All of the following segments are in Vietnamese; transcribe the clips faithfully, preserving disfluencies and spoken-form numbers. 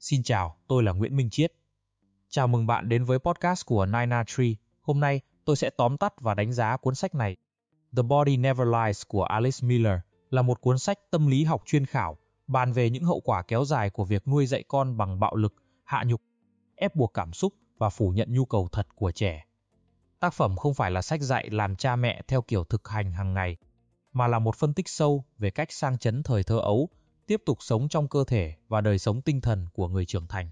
Xin chào, tôi là Nguyễn Minh Chiết. Chào mừng bạn đến với podcast của Nina Tree. Hôm nay, tôi sẽ tóm tắt và đánh giá cuốn sách này. The Body Never Lies của Alice Miller là một cuốn sách tâm lý học chuyên khảo, bàn về những hậu quả kéo dài của việc nuôi dạy con bằng bạo lực, hạ nhục, ép buộc cảm xúc và phủ nhận nhu cầu thật của trẻ. Tác phẩm không phải là sách dạy làm cha mẹ theo kiểu thực hành hàng ngày, mà là một phân tích sâu về cách sang chấn thời thơ ấu, tiếp tục sống trong cơ thể và đời sống tinh thần của người trưởng thành.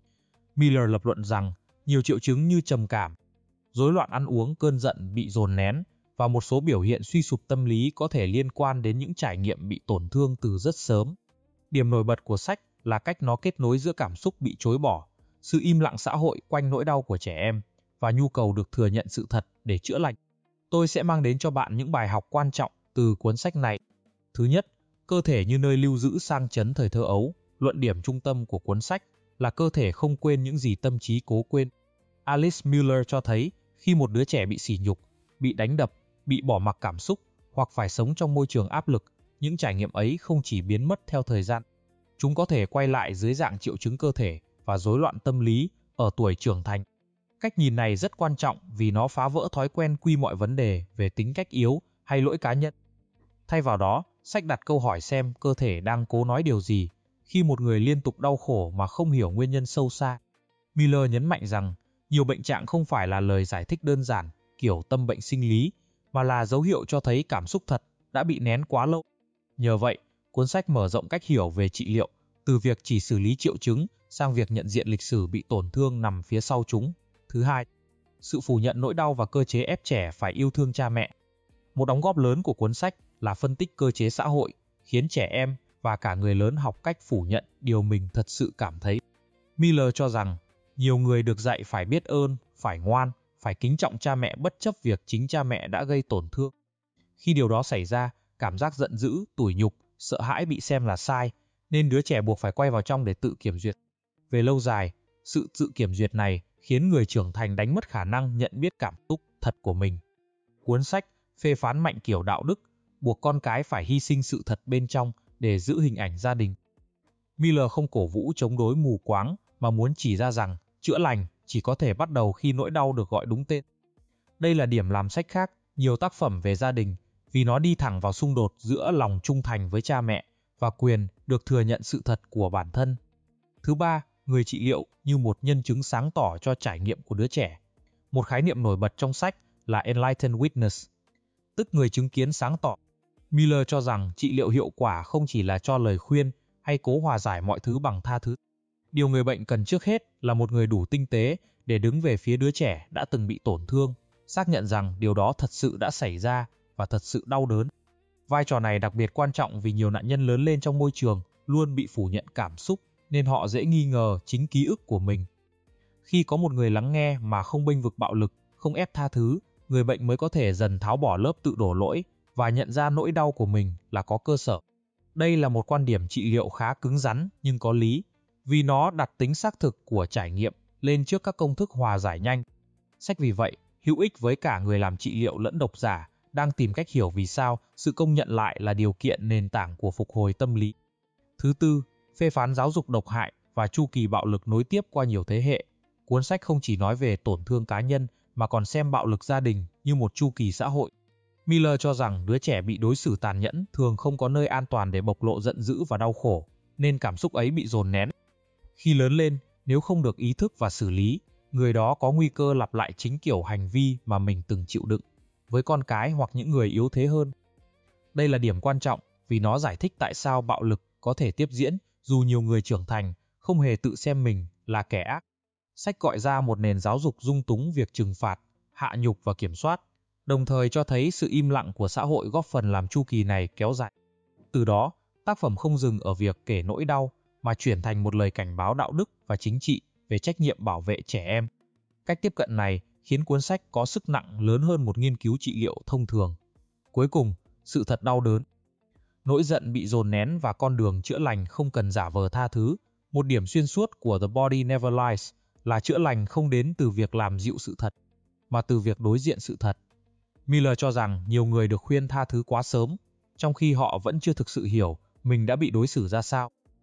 Miller lập luận rằng nhiều triệu chứng như trầm cảm, rối loạn ăn uống, cơn giận bị dồn nén và một số biểu hiện suy sụp tâm lý có thể liên quan đến những trải nghiệm bị tổn thương từ rất sớm. Điểm nổi bật của sách là cách nó kết nối giữa cảm xúc bị chối bỏ, sự im lặng xã hội quanh nỗi đau của trẻ em và nhu cầu được thừa nhận sự thật để chữa lành. Tôi sẽ mang đến cho bạn những bài học quan trọng từ cuốn sách này. Thứ nhất, cơ thể như nơi lưu giữ sang chấn thời thơ ấu. Luận điểm trung tâm của cuốn sách là cơ thể không quên những gì tâm trí cố quên. Alice Miller cho thấy khi một đứa trẻ bị sỉ nhục, bị đánh đập, bị bỏ mặc cảm xúc hoặc phải sống trong môi trường áp lực, những trải nghiệm ấy không chỉ biến mất theo thời gian. Chúng có thể quay lại dưới dạng triệu chứng cơ thể và rối loạn tâm lý ở tuổi trưởng thành. Cách nhìn này rất quan trọng vì nó phá vỡ thói quen quy mọi vấn đề về tính cách yếu hay lỗi cá nhân. Thay vào đó, sách đặt câu hỏi xem cơ thể đang cố nói điều gì khi một người liên tục đau khổ mà không hiểu nguyên nhân sâu xa. Miller nhấn mạnh rằng nhiều bệnh trạng không phải là lời giải thích đơn giản kiểu tâm bệnh sinh lý, mà là dấu hiệu cho thấy cảm xúc thật đã bị nén quá lâu. Nhờ vậy, cuốn sách mở rộng cách hiểu về trị liệu, từ việc chỉ xử lý triệu chứng sang việc nhận diện lịch sử bị tổn thương nằm phía sau chúng. Thứ hai, sự phủ nhận nỗi đau và cơ chế ép trẻ phải yêu thương cha mẹ. Một đóng góp lớn của cuốn sách là phân tích cơ chế xã hội, khiến trẻ em và cả người lớn học cách phủ nhận điều mình thật sự cảm thấy. Miller cho rằng, nhiều người được dạy phải biết ơn, phải ngoan, phải kính trọng cha mẹ bất chấp việc chính cha mẹ đã gây tổn thương. Khi điều đó xảy ra, cảm giác giận dữ, tủi nhục, sợ hãi bị xem là sai, nên đứa trẻ buộc phải quay vào trong để tự kiểm duyệt. Về lâu dài, sự tự kiểm duyệt này khiến người trưởng thành đánh mất khả năng nhận biết cảm xúc thật của mình. Cuốn sách phê phán mạnh kiểu đạo đức, buộc con cái phải hy sinh sự thật bên trong để giữ hình ảnh gia đình. Miller không cổ vũ chống đối mù quáng mà muốn chỉ ra rằng chữa lành chỉ có thể bắt đầu khi nỗi đau được gọi đúng tên. Đây là điểm làm sách khác nhiều tác phẩm về gia đình vì nó đi thẳng vào xung đột giữa lòng trung thành với cha mẹ và quyền được thừa nhận sự thật của bản thân. Thứ ba, người trị liệu như một nhân chứng sáng tỏ cho trải nghiệm của đứa trẻ. Một khái niệm nổi bật trong sách là enlightened witness, tức người chứng kiến sáng tỏ. Miller cho rằng trị liệu hiệu quả không chỉ là cho lời khuyên hay cố hòa giải mọi thứ bằng tha thứ. Điều người bệnh cần trước hết là một người đủ tinh tế để đứng về phía đứa trẻ đã từng bị tổn thương, xác nhận rằng điều đó thật sự đã xảy ra và thật sự đau đớn. Vai trò này đặc biệt quan trọng vì nhiều nạn nhân lớn lên trong môi trường luôn bị phủ nhận cảm xúc, nên họ dễ nghi ngờ chính ký ức của mình. Khi có một người lắng nghe mà không bênh vực bạo lực, không ép tha thứ, người bệnh mới có thể dần tháo bỏ lớp tự đổ lỗi và nhận ra nỗi đau của mình là có cơ sở. Đây là một quan điểm trị liệu khá cứng rắn nhưng có lý, vì nó đặt tính xác thực của trải nghiệm lên trước các công thức hòa giải nhanh. Sách vì vậy, hữu ích với cả người làm trị liệu lẫn độc giả đang tìm cách hiểu vì sao sự công nhận lại là điều kiện nền tảng của phục hồi tâm lý. Thứ tư, phê phán giáo dục độc hại và chu kỳ bạo lực nối tiếp qua nhiều thế hệ. Cuốn sách không chỉ nói về tổn thương cá nhân mà còn xem bạo lực gia đình như một chu kỳ xã hội. Miller cho rằng đứa trẻ bị đối xử tàn nhẫn thường không có nơi an toàn để bộc lộ giận dữ và đau khổ, nên cảm xúc ấy bị dồn nén. Khi lớn lên, nếu không được ý thức và xử lý, người đó có nguy cơ lặp lại chính kiểu hành vi mà mình từng chịu đựng với con cái hoặc những người yếu thế hơn. Đây là điểm quan trọng vì nó giải thích tại sao bạo lực có thể tiếp diễn dù nhiều người trưởng thành không hề tự xem mình là kẻ ác. Sách gọi ra một nền giáo dục dung túng việc trừng phạt, hạ nhục và kiểm soát, đồng thời cho thấy sự im lặng của xã hội góp phần làm chu kỳ này kéo dài. Từ đó, tác phẩm không dừng ở việc kể nỗi đau mà chuyển thành một lời cảnh báo đạo đức và chính trị về trách nhiệm bảo vệ trẻ em. Cách tiếp cận này khiến cuốn sách có sức nặng lớn hơn một nghiên cứu trị liệu thông thường. Cuối cùng, sự thật đau đớn. Nỗi giận bị dồn nén và con đường chữa lành không cần giả vờ tha thứ. Một điểm xuyên suốt của The Body Never Lies là chữa lành không đến từ việc làm dịu sự thật, mà từ việc đối diện sự thật. Miller cho rằng nhiều người được khuyên tha thứ quá sớm, trong khi họ vẫn chưa thực sự hiểu mình đã bị đối xử ra sao.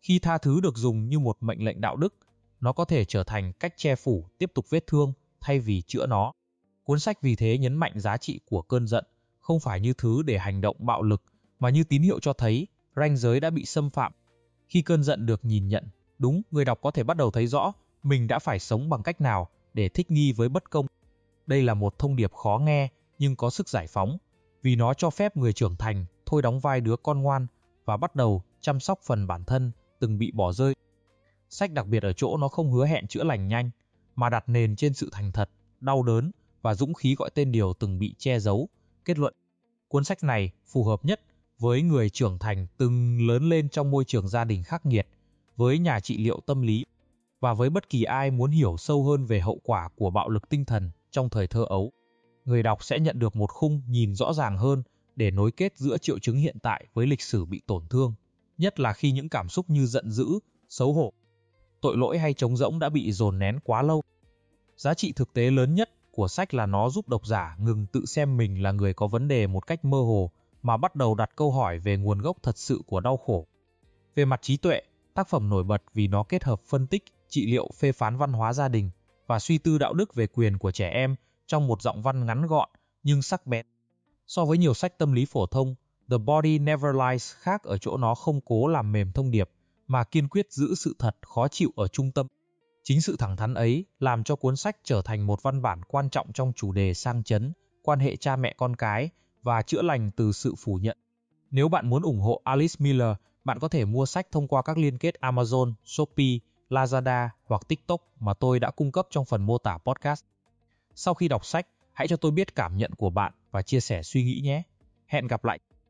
Khi tha thứ được dùng như một mệnh lệnh đạo đức, nó có thể trở thành cách che phủ tiếp tục vết thương thay vì chữa nó. Cuốn sách vì thế nhấn mạnh giá trị của cơn giận, không phải như thứ để hành động bạo lực, mà như tín hiệu cho thấy ranh giới đã bị xâm phạm. Khi cơn giận được nhìn nhận, đúng, người đọc có thể bắt đầu thấy rõ mình đã phải sống bằng cách nào để thích nghi với bất công. Đây là một thông điệp khó nghe nhưng có sức giải phóng, vì nó cho phép người trưởng thành thôi đóng vai đứa con ngoan và bắt đầu chăm sóc phần bản thân từng bị bỏ rơi. Sách đặc biệt ở chỗ nó không hứa hẹn chữa lành nhanh, mà đặt nền trên sự thành thật, đau đớn và dũng khí gọi tên điều từng bị che giấu. Kết luận, cuốn sách này phù hợp nhất với người trưởng thành từng lớn lên trong môi trường gia đình khắc nghiệt, với nhà trị liệu tâm lý, và với bất kỳ ai muốn hiểu sâu hơn về hậu quả của bạo lực tinh thần trong thời thơ ấu. Người đọc sẽ nhận được một khung nhìn rõ ràng hơn để nối kết giữa triệu chứng hiện tại với lịch sử bị tổn thương, nhất là khi những cảm xúc như giận dữ, xấu hổ, tội lỗi hay trống rỗng đã bị dồn nén quá lâu. Giá trị thực tế lớn nhất của sách là nó giúp độc giả ngừng tự xem mình là người có vấn đề một cách mơ hồ, mà bắt đầu đặt câu hỏi về nguồn gốc thật sự của đau khổ. Về mặt trí tuệ, tác phẩm nổi bật vì nó kết hợp phân tích, trị liệu, phê phán văn hóa gia đình và suy tư đạo đức về quyền của trẻ em trong một giọng văn ngắn gọn nhưng sắc bén. So với nhiều sách tâm lý phổ thông, The Body Never Lies khác ở chỗ nó không cố làm mềm thông điệp, mà kiên quyết giữ sự thật khó chịu ở trung tâm. Chính sự thẳng thắn ấy làm cho cuốn sách trở thành một văn bản quan trọng trong chủ đề sang chấn, quan hệ cha mẹ con cái và chữa lành từ sự phủ nhận. Nếu bạn muốn ủng hộ Alice Miller, bạn có thể mua sách thông qua các liên kết Amazon, Shopee, Lazada hoặc TikTok mà tôi đã cung cấp trong phần mô tả podcast. Sau khi đọc sách, hãy cho tôi biết cảm nhận của bạn và chia sẻ suy nghĩ nhé. Hẹn gặp lại!